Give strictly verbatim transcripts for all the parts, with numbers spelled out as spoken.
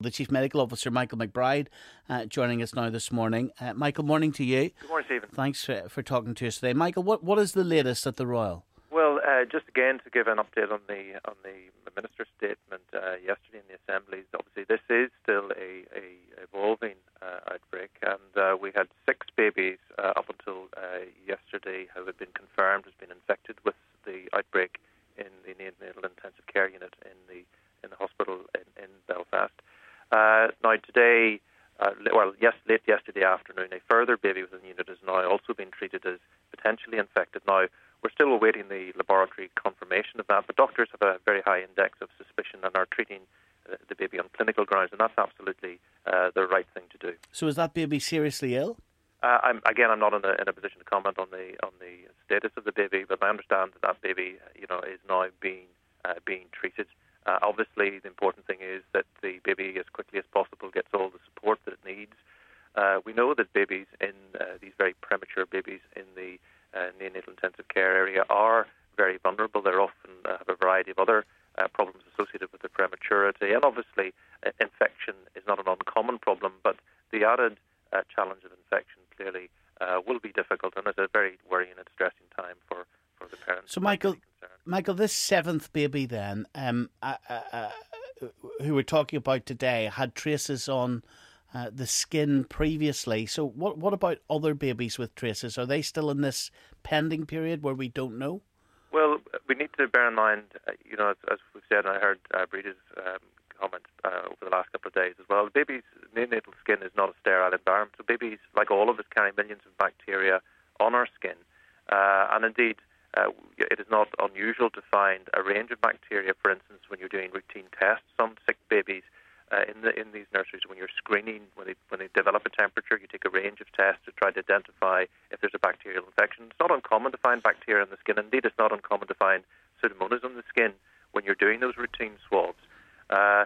The Chief Medical Officer, Michael McBride, uh, joining us now this morning. Uh, Michael, morning to you. Good morning, Stephen. Thanks for, for talking to us today. Michael, what, what is the latest at the Royal? Well, uh, just again to give an update on the on the Minister's statement uh, yesterday in the Assembly. Obviously, this is still a, a evolving uh, outbreak, and uh, we had six babies uh, up until uh, yesterday who had been confirmed as being infected with the outbreak in the neonatal intensive care unit in the in the hospital in, in Belfast. Uh, now today, uh, well, yes, late yesterday afternoon, a further baby within the unit is now also being treated as potentially infected. Now, we're still awaiting the laboratory confirmation of that, but doctors have a very high index of suspicion and are treating uh, the baby on clinical grounds, and that's absolutely uh, the right thing to do. So is that baby seriously ill? Uh, I'm, again, I'm not in a, in a position to comment on the on the status of the baby, but I understand that that baby, you know, is now being uh, being treated. Uh, obviously, the important thing is that the baby, as quickly as possible, gets all the support that it needs. Uh, we know that babies in uh, these very premature babies in the uh, neonatal intensive care area are very vulnerable. They often uh, have a variety of other uh, problems associated with their prematurity, and obviously, uh, infection is not an uncommon problem. But the added uh, challenge of infection clearly uh, will be difficult, and is a very worrying and distressing time for, for the parents. So, Michael. Michael, this seventh baby then, um, uh, uh, uh, who we're talking about today, had traces on uh, the skin previously. So what what about other babies with traces? Are they still in this pending period where we don't know? Well, we need to bear in mind, uh, you know, as, as we've said, and I heard uh, Breeda's um, comment uh, over the last couple of days as well, babies' neonatal skin is not a sterile environment. So babies, like all of us, carry millions of bacteria on our skin. Uh, and indeed, Uh, it is not unusual to find a range of bacteria. For instance, when you're doing routine tests, some sick babies uh, in the in these nurseries, when you're screening, when they when they develop a temperature, you take a range of tests to try to identify if there's a bacterial infection. It's not uncommon to find bacteria in the skin. Indeed, it's not uncommon to find Pseudomonas in the skin when you're doing those routine swabs. Uh,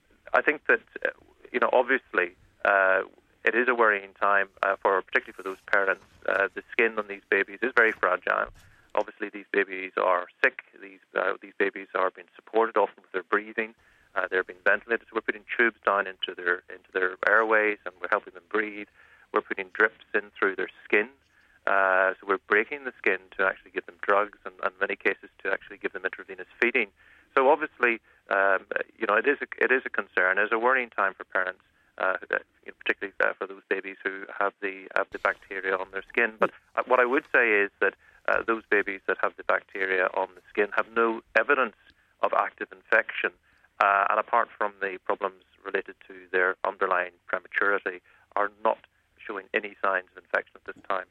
I think that uh, you know, obviously, uh, it is a worrying time uh, for particularly for those parents. Uh, the skin on these babies is very fragile. Obviously, these babies are sick. These uh, these babies are being supported often with their breathing. Uh, they're being ventilated. So we're putting tubes down into their into their airways, and we're helping them breathe. We're putting drips in through their skin. Uh, so we're breaking the skin to actually give them drugs, and in many cases to actually give them intravenous feeding. So obviously, um, you know, it is a, it is a concern. It's a worrying time for parents, uh, you know, particularly uh, for those babies who have the have the bacteria on their skin. But uh, what I would say is that Uh, those babies that have the bacteria on the skin have no evidence of active infection, uh, and apart from the problems related to their underlying prematurity, are not showing any signs of infection at this time.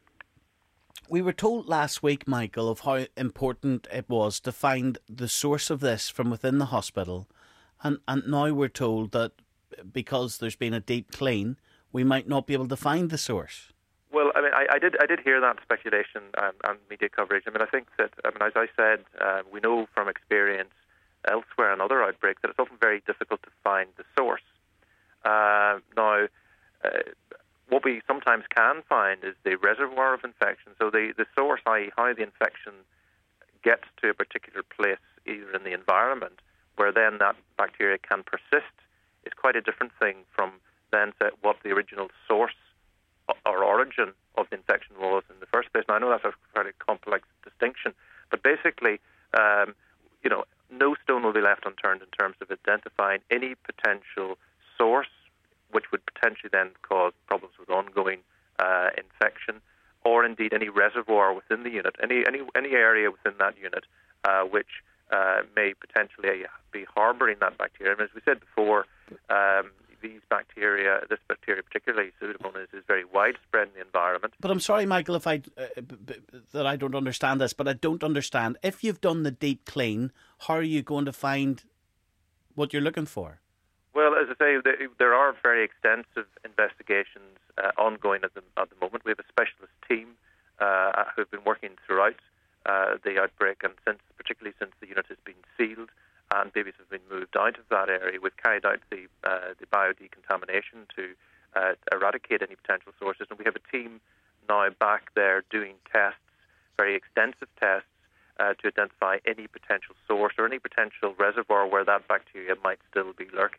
We were told last week, Michael, of how important it was to find the source of this from within the hospital, and, and now we're told that because there's been a deep clean, we might not be able to find the source. Well, I mean, I, I did I did hear that speculation and, and media coverage. I mean, I think that, I mean, as I said, uh, we know from experience elsewhere in other outbreaks that it's often very difficult to find the source. Uh, now, uh, what we sometimes can find is the reservoir of infection. So the, the source, that is how the infection gets to a particular place, either in the environment, where then that bacteria can persist, is quite a different thing from then say, what the original source or origin of the infection was in the first place. Now, I know that's a very complex distinction, but basically, um, you know, no stone will be left unturned in terms of identifying any potential source which would potentially then cause problems with ongoing uh, infection, or indeed any reservoir within the unit, any any any area within that unit uh, which uh, may potentially be harbouring that bacteria. And as we said before, um, these bacteria, this bacteria particularly, Pseudomonas, is very widespread in the environment. But I'm sorry, Michael, if I uh, b- b- that I don't understand this, but I don't understand. If you've done the deep clean, how are you going to find what you're looking for? Well, as I say, there are very extensive investigations uh, ongoing at the, at the moment. We have a specialist team uh, who have been working throughout uh, the outbreak, and since, particularly since the unit has been sealed and babies have been moved out of that area, we've carried out the uh, the biodecontamination to uh, eradicate any potential sources. And we have a team now back there doing tests, very extensive tests, uh, to identify any potential source or any potential reservoir where that bacteria might still be lurking.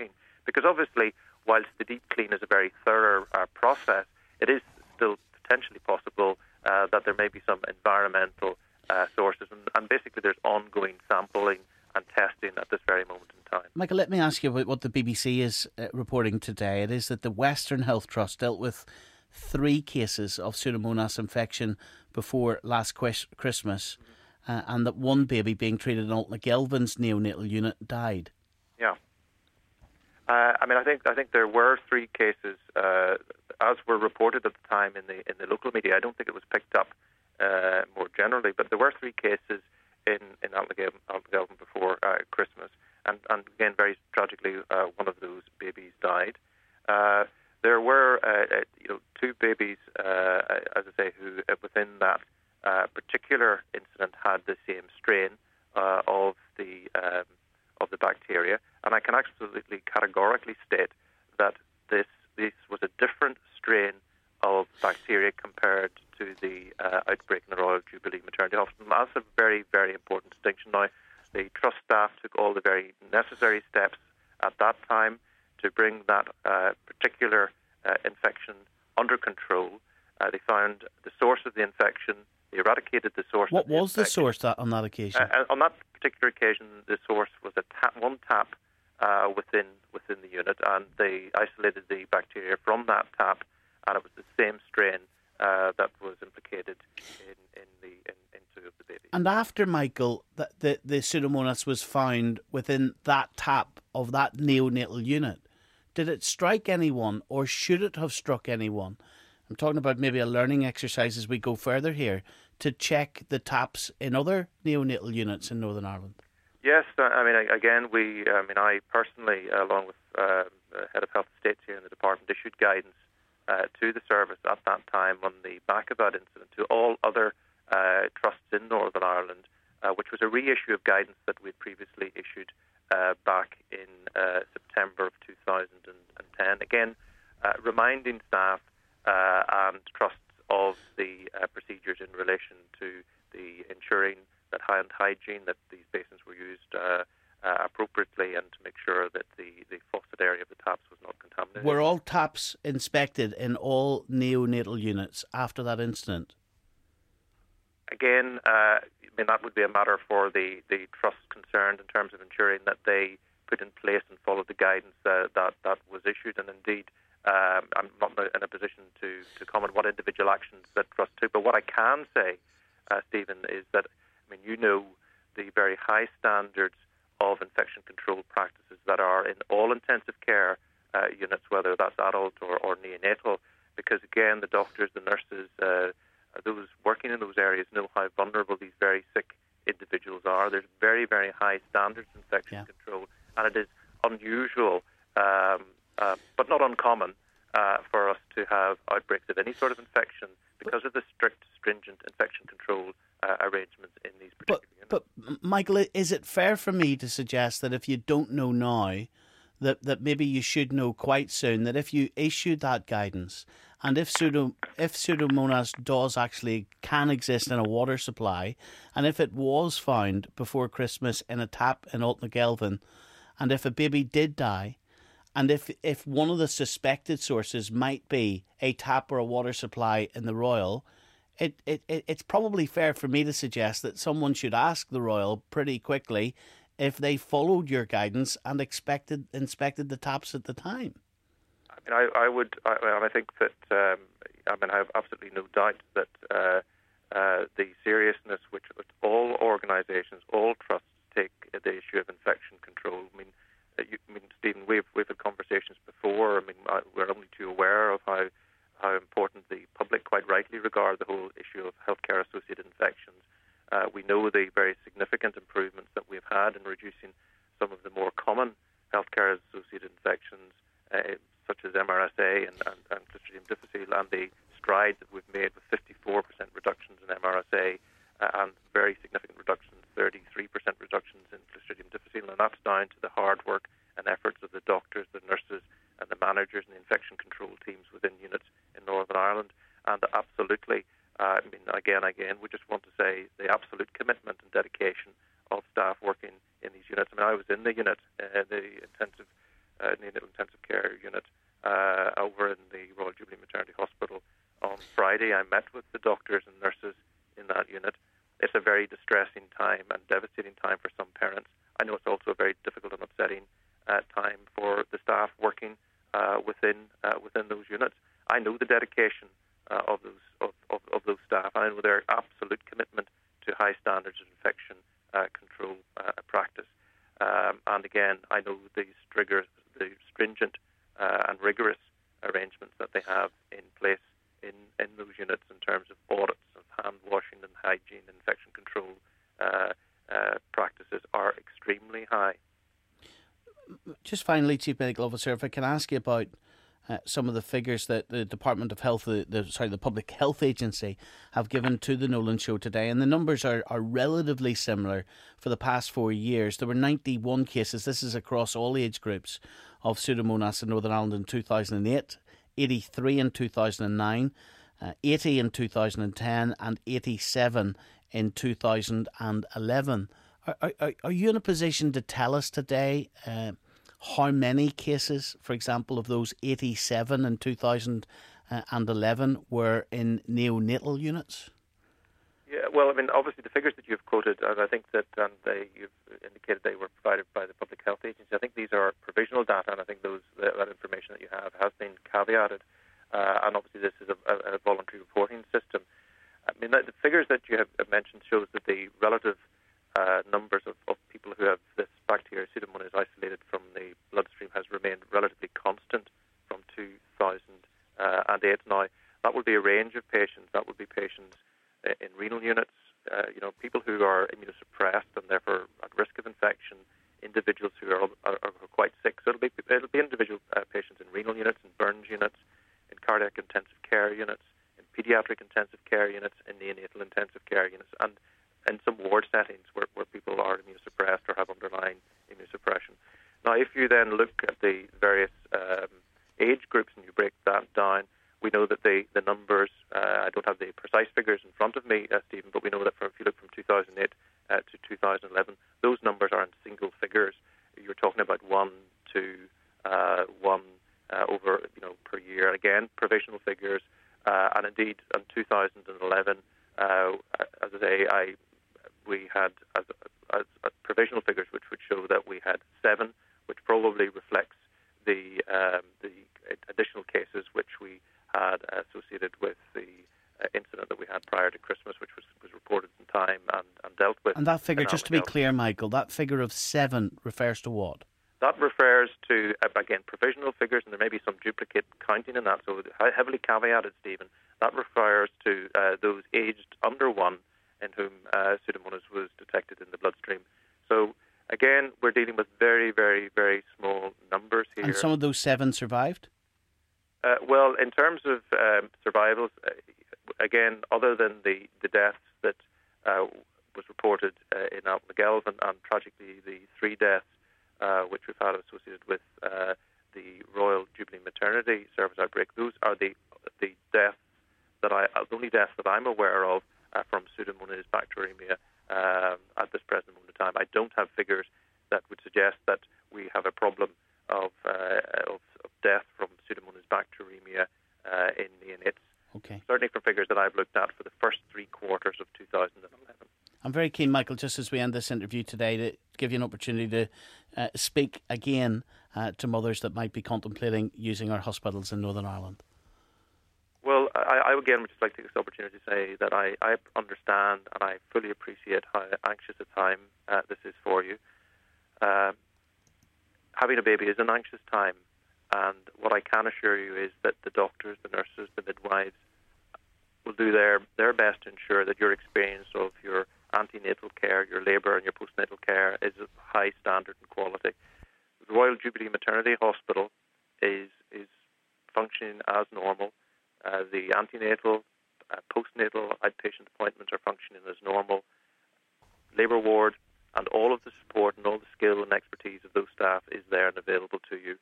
Because obviously, whilst the deep clean is a very thorough uh, process, it is still potentially possible uh, that there may be some environmental uh, sources, and, and basically there's ongoing sampling and testing at this very moment in time. Michael, let me ask you about what the B B C is uh, reporting today. It is that the Western Health Trust dealt with three cases of Pseudomonas infection before last quest- Christmas, uh, and that one baby being treated in Altnagelvin's neonatal unit died. Yeah. Uh, I mean, I think I think there were three cases, uh, as were reported at the time in the in the local media. I don't think it was picked up uh, more generally, but there were three cases in in Altnagelvin before uh, Christmas, and, and again, very tragically, uh, one of those babies died. Uh, there were uh, uh, you know two babies, uh, as I say, who uh, within that uh, particular incident had the same strain uh, of the um, of the bacteria, and I can absolutely categorically state that this this was a different strain of bacteria compared to the uh, outbreak in the Royal Jubilee Maternity Hospital. And that's a very, very important distinction. Now, the trust staff took all the very necessary steps at that time to bring that uh, particular uh, infection under control. Uh, they found the source of the infection. They eradicated the source What of the was the infection. source that, on that occasion? Uh, on that particular occasion, the source was a tap, one tap uh, within within the unit, and they isolated the bacteria from that tap, and it was the same strain uh, that was implicated in, in the in, in two of the babies. And after, Michael, the, the, the Pseudomonas was found within that tap of that neonatal unit, did it strike anyone, or should it have struck anyone? I'm talking about maybe a learning exercise as we go further here, to check the taps in other neonatal units in Northern Ireland. Yes, I mean, again, we, I mean, I personally, along with uh, the Head of Health Estates here in the department, issued guidance uh, to the service at that time on the back of that incident to all other uh, trusts in Northern Ireland, uh, which was a reissue of guidance that we had previously issued uh, back in uh, September of two thousand ten. Again, uh, reminding staff uh, and trusts of the uh, procedures in relation to the ensuring that hand hygiene, that these basins were used uh, uh, appropriately, and to make sure that the, the faucet area of the taps was not contaminated. Were all taps inspected in all neonatal units after that incident? Again, uh, I mean, that would be a matter for the, the trust concerned in terms of ensuring that they put in place and followed the guidance uh, that, that was issued. And indeed, um, I'm not in a position to, to comment what individual actions that trust took. But what I can say, uh, Stephen, is that, I mean, you know the very high standards of infection control practices that are in all intensive care uh, units, whether that's adult or, or neonatal, because, again, the doctors, the nurses, uh, those working in those areas know how vulnerable these very sick individuals are. There's very, very high standards of infection yeah. control, and it is unusual, um, uh, but not uncommon, uh, for us to have outbreaks of any sort of infection because of the strict, stringent infection control uh, arrangements in these particular but, units. But, Michael, is it fair for me to suggest that if you don't know now, that, that maybe you should know quite soon, that if you issue that guidance, and if pseudo if Pseudomonas does actually can exist in a water supply, and if it was found before Christmas in a tap in Altnagelvin, and if a baby did die, and if if one of the suspected sources might be a tap or a water supply in the Royal, it, it, it it's probably fair for me to suggest that someone should ask the Royal pretty quickly if they followed your guidance and expected inspected the taps at the time. I mean, I, I would, I, and I think that, um, I mean, I have absolutely no doubt that uh, uh, the seriousness which all organisations, all trusts take the issue of infection control. I mean, uh, you, I mean, Stephen, we've we've had conversations before. I mean, I, we're only too aware of how how important the public, quite rightly, regard the whole issue of healthcare-associated infections. Uh, we know the very significant improvements that we've had in reducing some of the more common healthcare-associated infections, uh, such as M R S A and, and, and Clostridium difficile, and the strides that we've made with fifty-four percent reductions in M R S A uh, and very significant reductions, thirty-three percent reductions in Clostridium difficile, and that's down to the hard work and efforts of the doctors, the nurses, and the managers and the infection control teams within units in Northern Ireland. And absolutely, uh, I mean, again, again, we just want to say the absolute commitment and dedication of staff working in these units. I mean, I was in the unit, uh, the intensive Uh, in the intensive uh, over in the Royal Jubilee Maternity Hospital on Friday. I met with the doctors and nurses in that unit. It's a very distressing time and devastating time for some parents. I know it's also a very difficult and upsetting uh, time for the staff working uh, within uh, within those units. I know the dedication uh, of those of, of, of those staff. I know their absolute commitment to high standards of infection uh, control uh, practice. Um, and again, I know the stringent, the stringent uh, and rigorous arrangements that they have in place in, in those units in terms of audits of hand washing and hygiene and infection control uh, uh, practices are extremely high. Just finally, Chief Medical Officer, if I can ask you about uh, some of the figures that the Department of Health, the, the sorry, the Public Health Agency have given to the Nolan Show today, and the numbers are, are relatively similar for the past four years. There were ninety-one cases, this is across all age groups, of Pseudomonas in Northern Ireland in two thousand eight, eighty-three in two thousand nine, uh, eighty in two thousand ten, and eighty-seven in two thousand eleven. Are, are, are you in a position to tell us today uh, how many cases, for example, of those eighty-seven in two thousand eleven were in neonatal units? Yeah, well, I mean, obviously the figures that you've quoted, and I think that um, they, you've indicated they were provided by the Public Health Agency. I think these are provisional data, and I think those that, that information that you have has been caveated. Uh, and obviously this is a, a, a voluntary reporting system. I mean, the figures that you have mentioned shows that the relative uh, numbers of, of people who have this bacteria, Pseudomonas isolated from the bloodstream, has remained relatively constant from two thousand eight. Now, that will be a range of patients. That will be patients in renal units, uh, you know, people who are immunosuppressed and therefore at risk of infection, individuals who are, are, are quite sick. So it'll be it'll be individual uh, patients in renal units, in burns units, in cardiac intensive care units, in pediatric intensive care units, in neonatal intensive care units, and in some ward settings where, where people are immunosuppressed or have underlying immunosuppression. Now, if you then look at the various um, age groups and you break that down, we know that the, the numbers, uh, I don't have the precise figures in front of me, uh, Stephen, but we know that from, if you look from two thousand eight uh, to two thousand eleven, those numbers are in single figures. You're talking about one to uh, one uh, over, you know, per year. Again, provisional figures, uh, and indeed in two thousand eleven, uh, as I say, I we had as, as, as provisional figures which would show that we had seven, which probably reflects the um, the additional cases which we had associated with the uh, incident that we had prior to Christmas, which was, was reported in time and, and dealt with. And that figure, just to be clear, Michael, that figure of seven refers to what? That refers to, uh, again, provisional figures, and there may be some duplicate counting in that, so heavily caveated, Stephen. That refers to uh, those aged under one in whom uh, Pseudomonas was detected in the bloodstream. So, again, we're dealing with very, very, very small numbers here. And some of those seven survived? Uh, well, in terms of um, survivals, uh, again, other than the, the deaths that uh, was reported uh, in Altnagelv and, and tragically the three deaths uh, which we've had associated with uh, the Royal Jubilee Maternity Service outbreak, those are the the deaths that I, the only deaths that I'm aware of uh, from Pseudomonas bacteremia um, at this present moment in time. I don't have figures that would suggest that we have a problem of uh, of, of death from Pseudomonas bacteremia uh, in neonates. Okay. Certainly from figures that I've looked at for the first three quarters of two thousand eleven. I'm very keen, Michael, just as we end this interview today, to give you an opportunity to uh, speak again uh, to mothers that might be contemplating using our hospitals in Northern Ireland. Well, I, I again would just like to take this opportunity to say that I, I understand and I fully appreciate how anxious a time uh, this is for you. Uh, having a baby is an anxious time, and what I can assure you is that the doctors, the nurses, the midwives will do their, their best to ensure that your experience of your antenatal care, your labour and your postnatal care is of high standard and quality. The Royal Jubilee Maternity Hospital is is functioning as normal. Uh, the antenatal, uh, postnatal outpatient appointments are functioning as normal. Labour ward and all of the support and all the skill and expertise of those staff is there and available to you.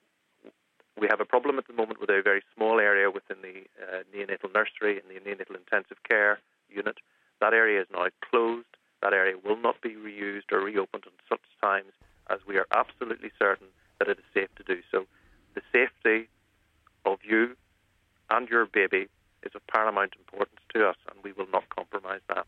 We have a problem at the moment with a very small area within the uh, neonatal nursery and the neonatal intensive care unit. That area is now closed. That area will not be reused or reopened at such times as we are absolutely certain that it is safe to do so. The safety of you and your baby is of paramount importance to us, and we will not compromise that.